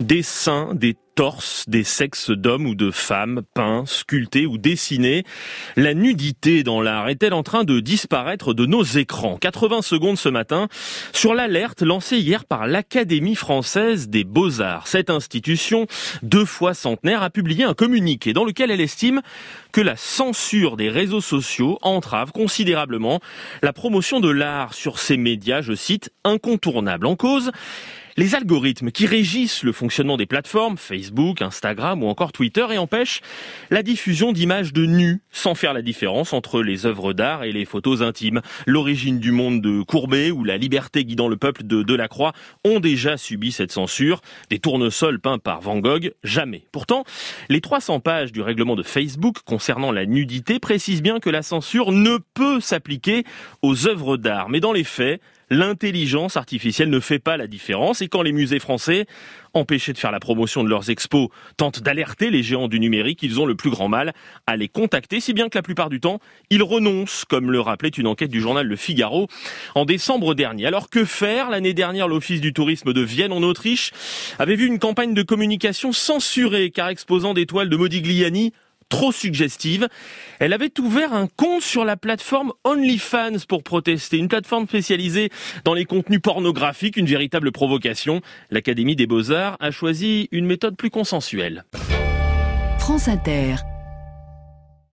Des seins, des torses, des sexes d'hommes ou de femmes, peints, sculptés ou dessinés. La nudité dans l'art est-elle en train de disparaître de nos écrans ? 80 secondes ce matin sur l'alerte lancée hier par l'Académie française des beaux-arts. Cette institution, 2 fois centenaire, a publié un communiqué dans lequel elle estime que la censure des réseaux sociaux entrave considérablement la promotion de l'art sur ces médias, je cite, incontournables. En cause, les algorithmes qui régissent le fonctionnement des plateformes, Facebook, Instagram ou encore Twitter, et empêchent la diffusion d'images de nus, sans faire la différence entre les œuvres d'art et les photos intimes. L'origine du monde de Courbet ou la liberté guidant le peuple de Delacroix ont déjà subi cette censure. Des tournesols peints par Van Gogh, jamais. Pourtant, les 300 pages du règlement de Facebook concernant la nudité précisent bien que la censure ne peut s'appliquer aux œuvres d'art. Mais dans les faits, l'intelligence artificielle ne fait pas la différence, et quand les musées français, empêchés de faire la promotion de leurs expos, tentent d'alerter les géants du numérique, ils ont le plus grand mal à les contacter, si bien que la plupart du temps, ils renoncent, comme le rappelait une enquête du journal Le Figaro en décembre dernier. Alors que faire ? L'année dernière, l'Office du tourisme de Vienne en Autriche avait vu une campagne de communication censurée, car exposant des toiles de Modigliani trop suggestive. Elle avait ouvert un compte sur la plateforme OnlyFans pour protester, une plateforme spécialisée dans les contenus pornographiques, une véritable provocation. L'Académie des Beaux-Arts a choisi une méthode plus consensuelle. France Inter.